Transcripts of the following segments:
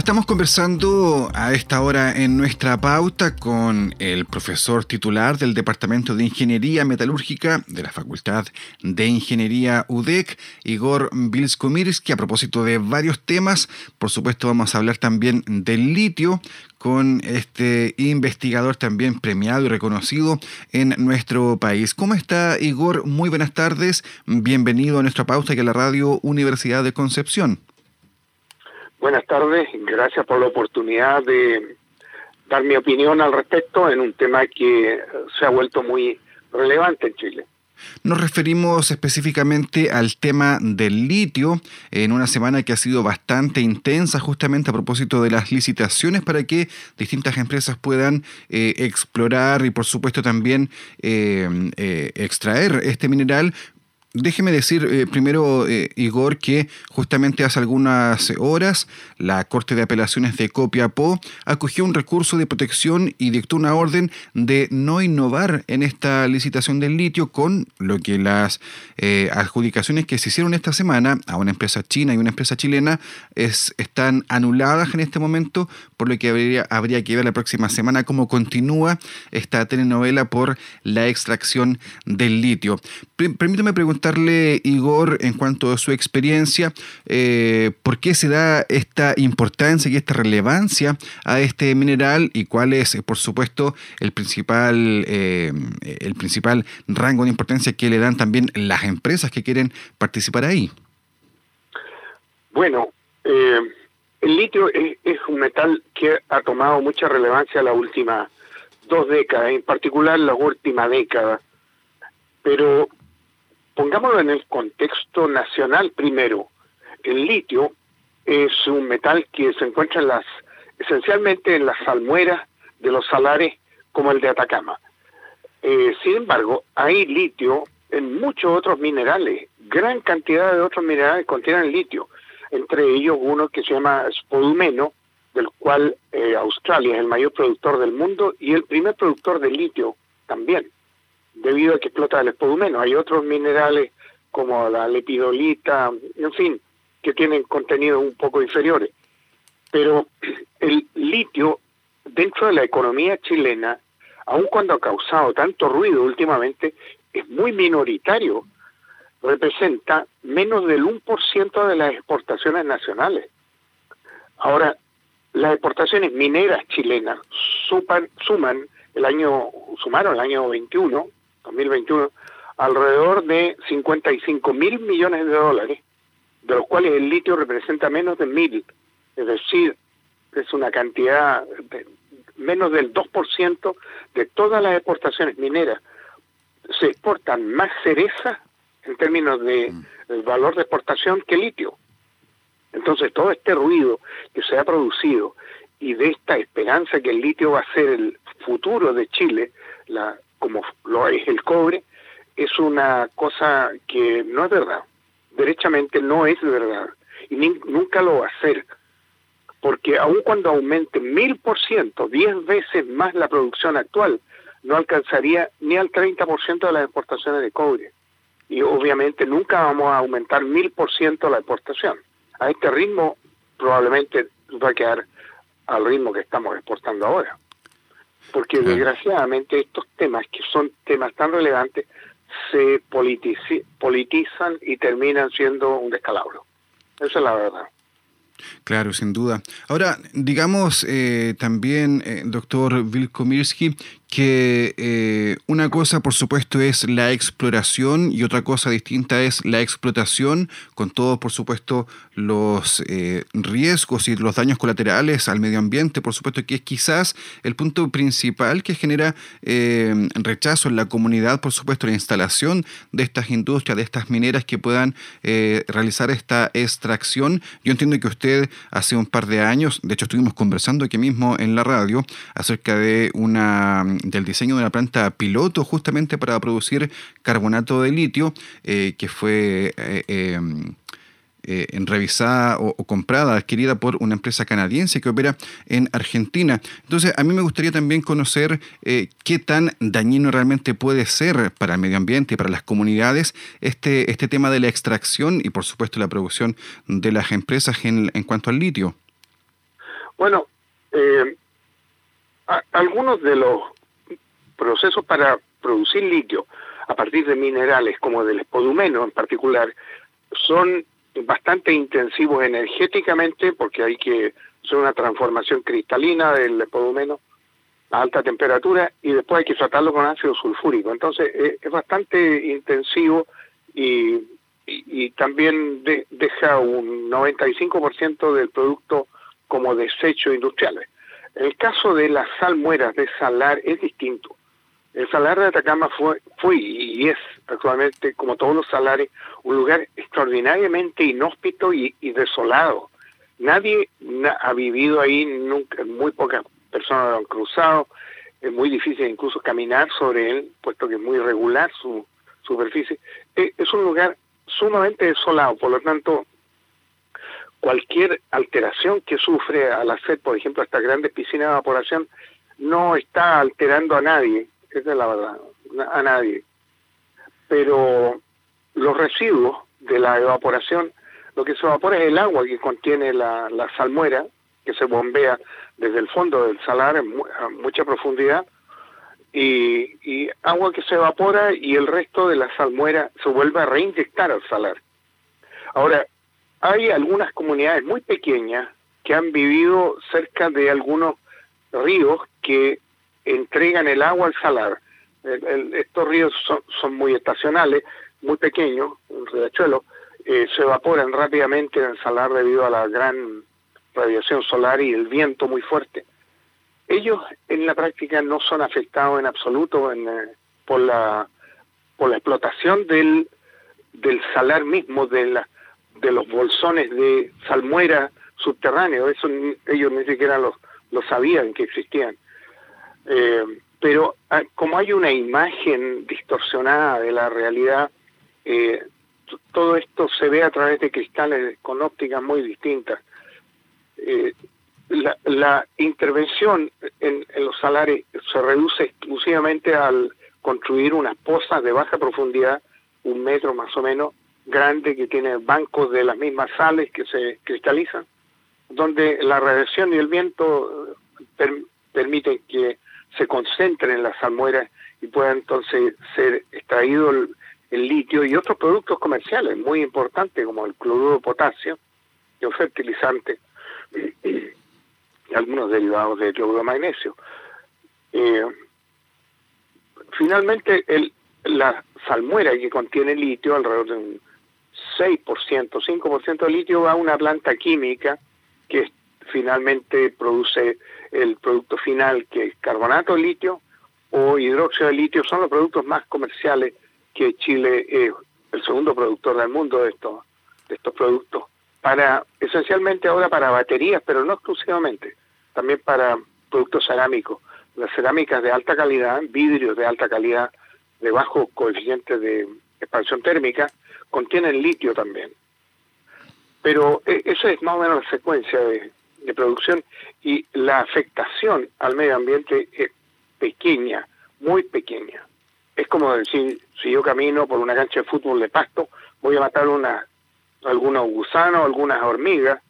Estamos conversando a esta hora en nuestra pauta con el profesor titular del Departamento de Ingeniería Metalúrgica de la Facultad de Ingeniería UDEC, Igor Vilskomirski, a propósito de varios temas. Por supuesto, vamos a hablar también del litio con este investigador también premiado y reconocido en nuestro país. ¿Cómo está, Igor? Muy buenas tardes. Bienvenido a nuestra pauta que es la Radio Universidad de Concepción. Buenas tardes, gracias por la oportunidad de dar mi opinión al respecto en un tema que se ha vuelto muy relevante en Chile. Nos referimos específicamente al tema del litio en una semana que ha sido bastante intensa justamente a propósito de las licitaciones para que distintas empresas puedan explorar y por supuesto también extraer este mineral. Déjeme decir primero, Igor, que justamente hace algunas horas la Corte de Apelaciones de Copiapó acogió un recurso de protección y dictó una orden de no innovar en esta licitación del litio, con lo que las adjudicaciones que se hicieron esta semana a una empresa china y una empresa chilena están anuladas en este momento, por lo que habría que ver la próxima semana cómo continúa esta telenovela por la extracción del litio. Permítame preguntarle, Igor, en cuanto a su experiencia, ¿por qué se da esta importancia y esta relevancia a este mineral y cuál es, por supuesto, el principal rango de importancia que le dan también las empresas que quieren participar ahí? Bueno, el litio es un metal que ha tomado mucha relevancia las últimas 2 décadas, en particular la última década, pero pongámoslo en el contexto nacional primero. El litio es un metal que se encuentra esencialmente en las salmueras de los salares como el de Atacama. Sin embargo, hay litio en muchos otros minerales. Gran cantidad de otros minerales contienen litio. Entre ellos uno que se llama spodumeno, del cual Australia es el mayor productor del mundo y el primer productor de litio también, debido a que explota el spodumeno. Hay otros minerales como la lepidolita, en fin, que tienen contenidos un poco inferiores. Pero el litio, dentro de la economía chilena, aun cuando ha causado tanto ruido últimamente, es muy minoritario. Representa menos del 1% de las exportaciones nacionales. Ahora, las exportaciones mineras chilenas sumaron el año 2021, alrededor de 55 mil millones de dólares, de los cuales el litio representa menos de 1.000, es decir, es una cantidad de menos del 2% de todas las exportaciones mineras. Se exportan más cereza en términos de el valor de exportación que litio. Entonces todo este ruido que se ha producido y de esta esperanza que el litio va a ser el futuro de Chile, como lo es el cobre, es una cosa que no es verdad. Derechamente no es verdad. Y nunca lo va a ser. Porque aun cuando aumente 1000%, 10 veces más la producción actual, no alcanzaría ni al 30% de las exportaciones de cobre. Y obviamente nunca vamos a aumentar 1000% la exportación. A este ritmo probablemente va a quedar al ritmo que estamos exportando ahora. Porque desgraciadamente estos temas, que son temas tan relevantes, se politizan y terminan siendo un descalabro. Esa es la verdad. Claro, sin duda. Ahora, digamos también, doctor Vilskomirski, que una cosa, por supuesto, es la exploración y otra cosa distinta es la explotación, con todos, por supuesto, los riesgos y los daños colaterales al medio ambiente, por supuesto, que es quizás el punto principal que genera rechazo en la comunidad, por supuesto, la instalación de estas industrias, de estas mineras que puedan realizar esta extracción. Yo entiendo que usted hace un par de años, de hecho estuvimos conversando aquí mismo en la radio acerca de del diseño de una planta piloto justamente para producir carbonato de litio que fue revisada o comprada, adquirida por una empresa canadiense que opera en Argentina. Entonces, a mí me gustaría también conocer qué tan dañino realmente puede ser para el medio ambiente y para las comunidades este tema de la extracción y, por supuesto, la producción de las empresas en cuanto al litio. Bueno, algunos de los procesos para producir litio a partir de minerales, como del spodumeno en particular, son bastante intensivos energéticamente, porque hay que hacer una transformación cristalina del spodumeno a alta temperatura y después hay que tratarlo con ácido sulfúrico. Entonces es bastante intensivo y también deja un 95% del producto como desecho industriales. El caso de las salmueras de salar es distinto. El salar de Atacama fue y es actualmente, como todos los salares, un lugar extraordinariamente inhóspito y desolado. Nadie ha vivido ahí nunca, muy pocas personas lo han cruzado, es muy difícil incluso caminar sobre él, puesto que es muy irregular su superficie. Es un lugar sumamente desolado, por lo tanto, cualquier alteración que sufre al hacer, por ejemplo, estas grandes piscinas de evaporación, no está alterando a nadie, esa es la verdad, a nadie. Pero los residuos de la evaporación, lo que se evapora es el agua que contiene la salmuera, que se bombea desde el fondo del salar a mucha profundidad, y agua que se evapora y el resto de la salmuera se vuelve a reinyectar al salar. Ahora, hay algunas comunidades muy pequeñas que han vivido cerca de algunos ríos que entregan el agua al salar. Estos ríos son muy estacionales, muy pequeños, un riachuelo, se evaporan rápidamente en el salar debido a la gran radiación solar y el viento muy fuerte. Ellos en la práctica no son afectados en absoluto por la explotación del salar mismo, de los bolsones de salmuera subterráneos. Eso ellos ni siquiera lo sabían que existían. Pero como hay una imagen distorsionada de la realidad, todo esto se ve a través de cristales con ópticas muy distintas. La intervención en los salares se reduce exclusivamente al construir unas pozas de baja profundidad, 1 metro más o menos, grande, que tiene bancos de las mismas sales que se cristalizan, donde la radiación y el viento permiten que se concentren en las salmueras y pueda entonces ser extraído el litio y otros productos comerciales muy importantes como el cloruro de potasio, que es un fertilizante, y algunos derivados de cloruro de magnesio. Finalmente, la salmuera que contiene litio, alrededor de un 6%, 5% de litio, va a una planta química que finalmente produce el producto final, que es carbonato de litio o hidróxido de litio. Son los productos más comerciales, que Chile es el segundo productor del mundo de estos productos, esencialmente ahora para baterías, pero no exclusivamente, también para productos cerámicos. Las cerámicas de alta calidad, vidrios de alta calidad, de bajo coeficiente de expansión térmica, contienen litio también. Pero esa es más o menos la secuencia de producción, y la afectación al medio ambiente es pequeña, muy pequeña. Es como decir, si yo camino por una cancha de fútbol de pasto, voy a matar algunos gusanos, algunas hormigas.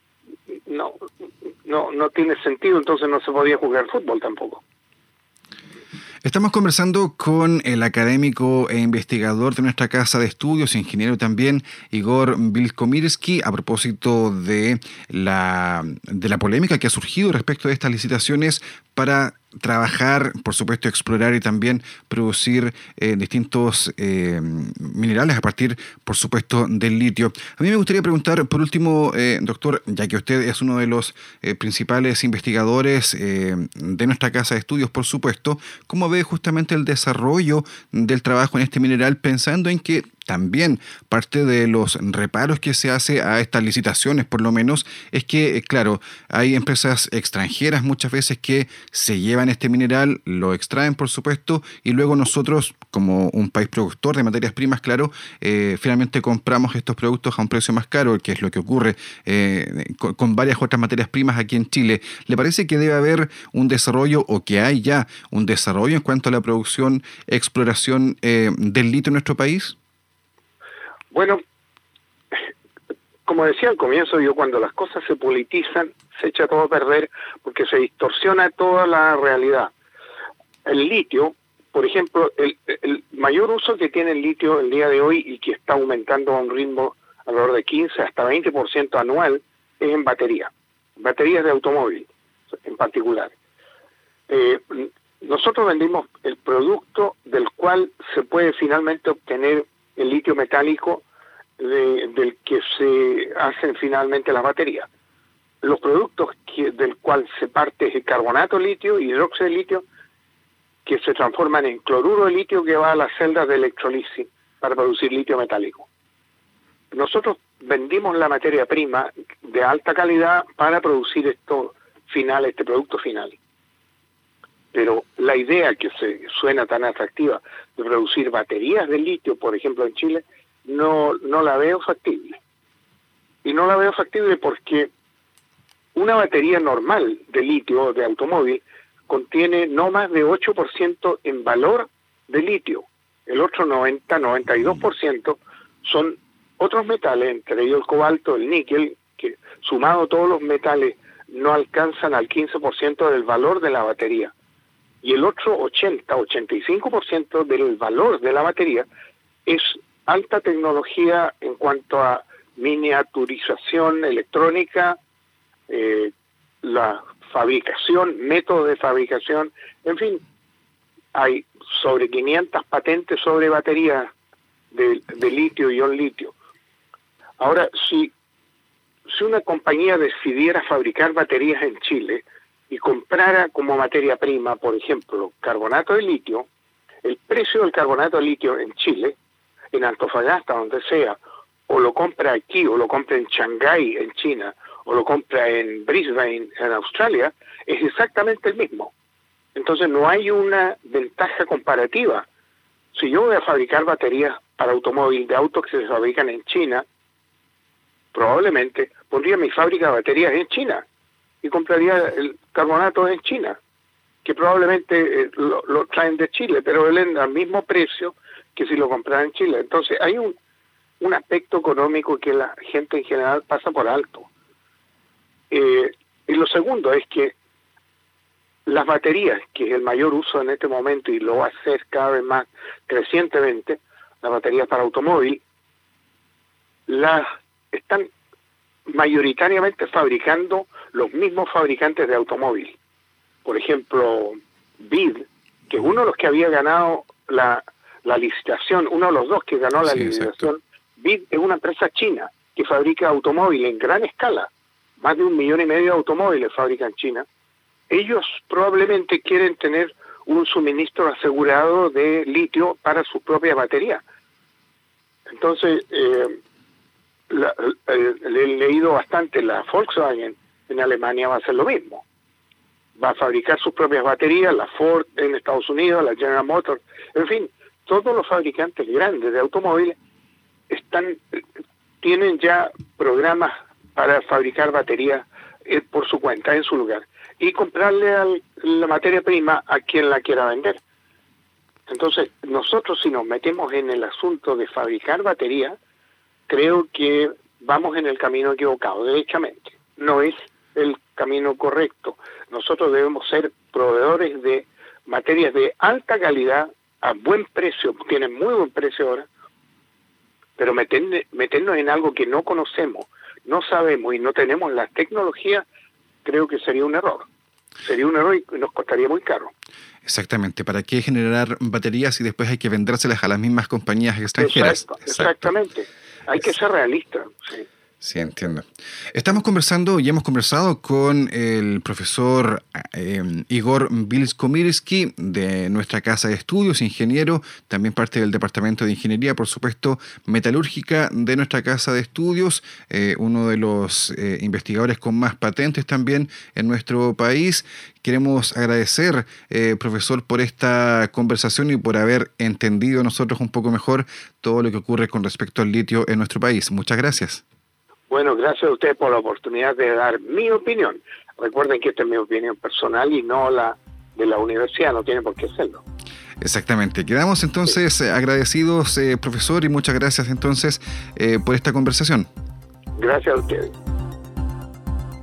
No tiene sentido, entonces no se podía jugar fútbol tampoco. Estamos conversando con el académico e investigador de nuestra casa de estudios, ingeniero también, Igor Wilkomirski, a propósito de la polémica que ha surgido respecto de estas licitaciones para trabajar, por supuesto, explorar y también producir distintos minerales a partir, por supuesto, del litio. A mí me gustaría preguntar, por último, doctor, ya que usted es uno de los principales investigadores de nuestra casa de estudios, por supuesto, ¿cómo ve justamente el desarrollo del trabajo en este mineral, pensando en que también parte de los reparos que se hace a estas licitaciones, por lo menos, es que, claro, hay empresas extranjeras muchas veces que se llevan este mineral, lo extraen, por supuesto, y luego nosotros, como un país productor de materias primas, claro, finalmente compramos estos productos a un precio más caro, que es lo que ocurre con varias otras materias primas aquí en Chile. ¿Le parece que debe haber un desarrollo, o que hay ya un desarrollo en cuanto a la producción, exploración del litio en nuestro país? Bueno, como decía al comienzo, yo cuando las cosas se politizan, se echa todo a perder porque se distorsiona toda la realidad. El litio, por ejemplo, el mayor uso que tiene el litio el día de hoy y que está aumentando a un ritmo alrededor de 15 hasta 20% anual es en baterías de automóvil en particular. Nosotros vendimos el producto del cual se puede finalmente obtener el litio metálico del que se hacen finalmente las baterías. Los productos del cual se parte es el carbonato de litio y hidróxido de litio, que se transforman en cloruro de litio que va a las celdas de electrolisis para producir litio metálico. Nosotros vendimos la materia prima de alta calidad para producir este producto final. Pero la idea que se suena tan atractiva de producir baterías de litio, por ejemplo en Chile, no la veo factible. Y no la veo factible porque una batería normal de litio de automóvil contiene no más de 8% en valor de litio. El otro 92% son otros metales, entre ellos el cobalto, el níquel, que sumado todos los metales no alcanzan al 15% del valor de la batería. Y el otro 85% del valor de la batería es alta tecnología en cuanto a miniaturización electrónica, la fabricación, método de fabricación, en fin, hay sobre 500 patentes sobre baterías de litio y ion litio. Ahora, si una compañía decidiera fabricar baterías en Chile y comprara como materia prima, por ejemplo, carbonato de litio, el precio del carbonato de litio en Chile, en Antofagasta, donde sea, o lo compra aquí, o lo compra en Shanghái, en China, o lo compra en Brisbane, en Australia, es exactamente el mismo. Entonces no hay una ventaja comparativa. Si yo voy a fabricar baterías para automóvil de autos que se fabrican en China, probablemente pondría mi fábrica de baterías en China y compraría el carbonato en China, que probablemente lo traen de Chile, pero venden al mismo precio que si lo comprara en Chile. Entonces hay un aspecto económico que la gente en general pasa por alto. Y lo segundo es que las baterías, que es el mayor uso en este momento y lo va a ser cada vez más crecientemente, las baterías para automóvil, las están mayoritariamente fabricando los mismos fabricantes de automóvil. Por ejemplo, BID, que es uno de los que había ganado la licitación, uno de los dos que ganó la licitación. Exacto. BID es una empresa china que fabrica automóviles en gran escala. Más de 1,5 millones de automóviles fabrican en China. Ellos probablemente quieren tener un suministro asegurado de litio para sus propias baterías. Entonces, he leído bastante, la Volkswagen en Alemania va a hacer lo mismo. Va a fabricar sus propias baterías, la Ford en Estados Unidos, la General Motors, en fin, todos los fabricantes grandes de automóviles tienen ya programas para fabricar baterías por su cuenta, en su lugar, y comprarle la materia prima a quien la quiera vender. Entonces, nosotros si nos metemos en el asunto de fabricar baterías, creo que vamos en el camino equivocado, derechamente. No es el camino correcto. Nosotros debemos ser proveedores de materias de alta calidad, a buen precio, tienen muy buen precio ahora, pero meternos en algo que no conocemos, no sabemos y no tenemos la tecnología, creo que sería un error. Sería un error y nos costaría muy caro. Exactamente. ¿Para qué generar baterías y después hay que vendérselas a las mismas compañías extranjeras? Exactamente. Hay que ser realistas. Sí. Sí, entiendo. Estamos conversando y hemos conversado con el profesor Igor Vilskomirsky de nuestra casa de estudios, ingeniero, también parte del departamento de ingeniería, por supuesto, metalúrgica de nuestra casa de estudios, uno de los investigadores con más patentes también en nuestro país. Queremos agradecer, profesor, por esta conversación y por haber entendido nosotros un poco mejor todo lo que ocurre con respecto al litio en nuestro país. Muchas gracias. Bueno, gracias a usted por la oportunidad de dar mi opinión. Recuerden que esta es mi opinión personal y no la de la universidad, no tiene por qué serlo. Exactamente. Quedamos entonces agradecidos, profesor, y muchas gracias entonces por esta conversación. Gracias a ustedes.